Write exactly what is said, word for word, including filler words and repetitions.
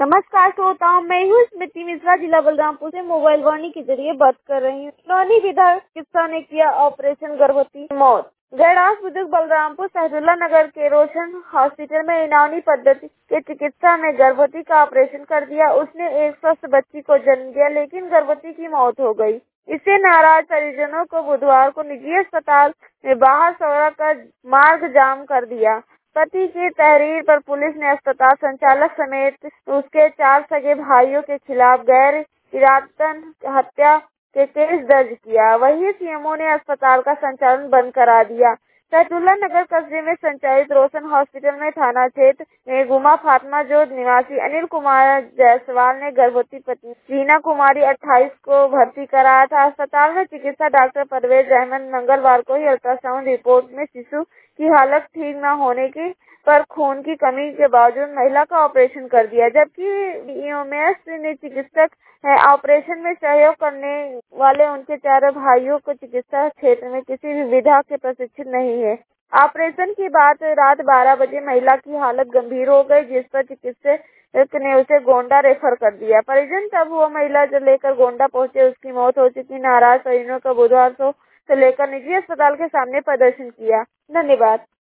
नमस्कार श्रोताओं, मैं हूँ स्मृति मिश्रा, जिला बलरामपुर से मोबाइल वाणी के जरिए बात कर रही हूँ। नौनी विधायक चिकित्सा ने किया ऑपरेशन गर्भवती मौत। गैरास बुजुर्ग बलरामपुर सहदुल्ला नगर के रोशन हॉस्पिटल में इनानी पद्धति के चिकित्सा ने गर्भवती का ऑपरेशन कर दिया। उसने एक स्वस्थ बच्ची को जन्म दिया, लेकिन गर्भवती की मौत हो गई। इससे नाराज परिजनों को बुधवार को निजी अस्पताल में बाहर सौरा कर मार्ग जाम कर दिया। पति की तहरीर पर पुलिस ने अस्पताल संचालक समेत उसके चार सगे भाइयों के खिलाफ गैर इरादतन हत्या के केस दर्ज किया। वहीं सीएमओ ने अस्पताल का संचालन बंद करा दिया। सहदुल्ला नगर कस्बे में संचालित रोशन हॉस्पिटल में थाना क्षेत्र में गुमा फातमा जोध निवासी अनिल कुमार जायसवाल ने गर्भवती पत्नी रीना कुमारी अट्ठाईस को भर्ती कराया था। अस्पताल में चिकित्सा डॉक्टर परवेज अहमद मंगलवार को ही अल्ट्रासाउंड रिपोर्ट में शिशु की हालत ठीक न होने की पर खून की कमी के बावजूद महिला का ऑपरेशन कर दिया, जबकि ईएमएस ने चिकित्सक है। ऑपरेशन में सहयोग करने वाले उनके चारों भाइयों को चिकित्सा क्षेत्र में किसी भी विधा के प्रशिक्षित नहीं है। ऑपरेशन की बात रात बारह बजे महिला की हालत गंभीर हो गई, जिस पर चिकित्सक ने उसे गोंडा रेफर कर दिया। परिजन तब वो महिला जो लेकर गोंडा पहुंचे, उसकी मौत हो चुकी। नाराज परिजनों का बुधवार को से लेकर निजी अस्पताल के सामने प्रदर्शन किया। धन्यवाद।